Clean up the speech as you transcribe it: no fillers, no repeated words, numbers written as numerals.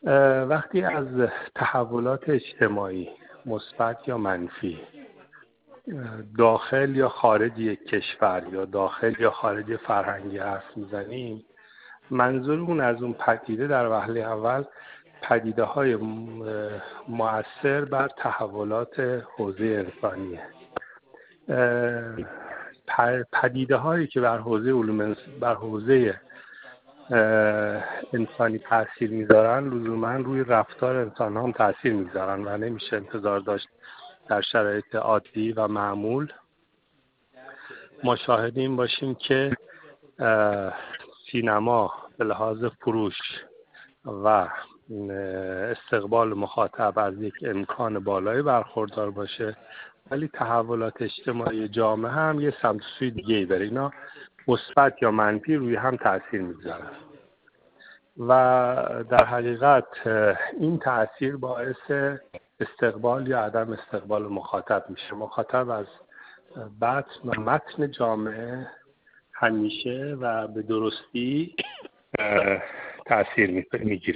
وقتی از تحولات اجتماعی مثبت یا منفی داخل یا خارج یک کشور یا داخل یا خارج فرهنگی حرف میزنیم، منظورمون از اون پدیده در وهله اول پدیده های مؤثر بر تحولات حوزه انسانیه. پدیده هایی که بر حوزه انسانی تاثیر میذارن لزوما روی رفتار انسان هم تاثیر میذارن و نمیشه انتظار داشت در شرایط عادی و معمول ما شاهد این باشیم که سینما به لحاظ فروش و استقبال مخاطب از یک امکان بالایی برخوردار باشه، ولی تحولات اجتماعی جامعه هم یه سمت سوی دیگه‌ای بره. اینا مثبت یا منفی روی هم تأثیر میذارن و در حقیقت این تأثیر باعث استقبال یا عدم استقبال مخاطب میشه. مخاطب از بطن و متن جامعه همیشه و به درستی تأثیر میگیره.